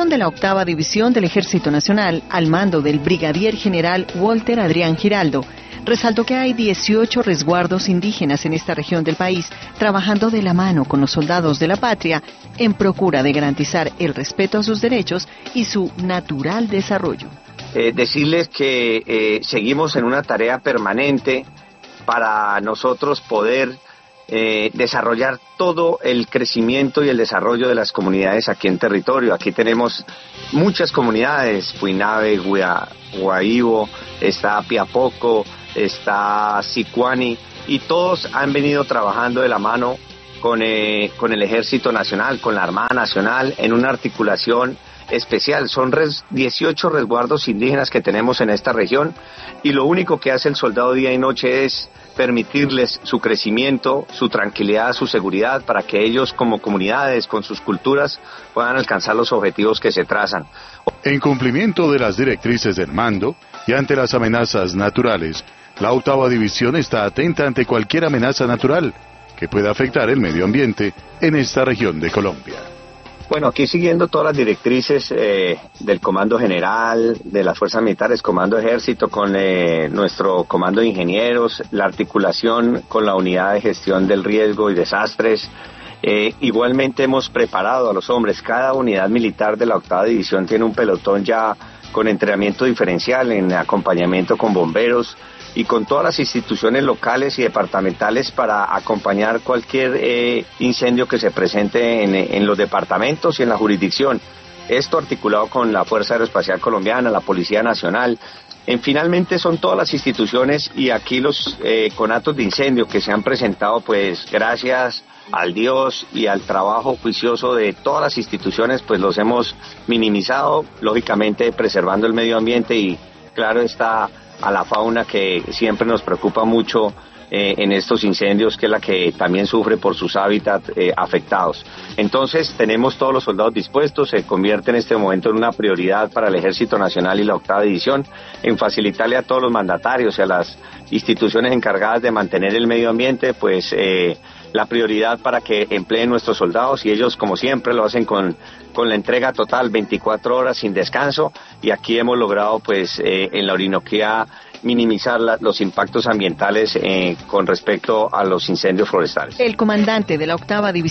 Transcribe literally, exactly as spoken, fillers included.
región de la octava División del Ejército Nacional, al mando del brigadier general Walter Adrián Giraldo, resaltó que hay dieciocho resguardos indígenas en esta región del país, trabajando de la mano con los soldados de la patria en procura de garantizar el respeto a sus derechos y su natural desarrollo. Eh, decirles que eh, seguimos en una tarea permanente para nosotros poder eh, desarrollar todo el crecimiento y el desarrollo de las comunidades aquí en territorio. Aquí tenemos muchas comunidades, Puinave, Guia, Guaíbo, está Piapoco, está Sicuani, y todos han venido trabajando de la mano con, eh, con el Ejército Nacional, con la Armada Nacional, en una articulación especial. Son res, dieciocho resguardos indígenas que tenemos en esta región, y lo único que hace el soldado día y noche es permitirles su crecimiento, su tranquilidad, su seguridad, para que ellos como comunidades, con sus culturas, puedan alcanzar los objetivos que se trazan. En cumplimiento de las directrices del mando y ante las amenazas naturales, la octava división está atenta ante cualquier amenaza natural que pueda afectar el medio ambiente en esta región de Colombia. Bueno, aquí siguiendo todas las directrices eh, del Comando General, de las Fuerzas Militares, Comando Ejército, con eh, nuestro Comando de Ingenieros, la articulación con la Unidad de Gestión del Riesgo y Desastres. Eh, igualmente hemos preparado a los hombres. Cada unidad militar de la octava división tiene un pelotón ya con entrenamiento diferencial en acompañamiento con bomberos y con todas las instituciones locales y departamentales para acompañar cualquier eh, incendio que se presente en, en los departamentos y en la jurisdicción. Esto articulado con la Fuerza Aeroespacial Colombiana, la Policía Nacional. En, finalmente son todas las instituciones, y aquí los eh, conatos de incendio que se han presentado, pues gracias al Dios y al trabajo juicioso de todas las instituciones, pues los hemos minimizado, lógicamente preservando el medio ambiente y claro está a la fauna, que siempre nos preocupa mucho eh, en estos incendios, que es la que también sufre por sus hábitats eh, afectados. Entonces tenemos todos los soldados dispuestos. Se convierte en este momento en una prioridad para el Ejército Nacional y la octava división en facilitarle a todos los mandatarios y a las instituciones encargadas de mantener el medio ambiente, pues eh, la prioridad para que empleen nuestros soldados, y ellos como siempre lo hacen con, con la entrega total, veinticuatro horas sin descanso, y aquí hemos logrado pues eh, en la Orinoquía minimizar la, los impactos ambientales eh, con respecto a los incendios forestales. El comandante de la octava división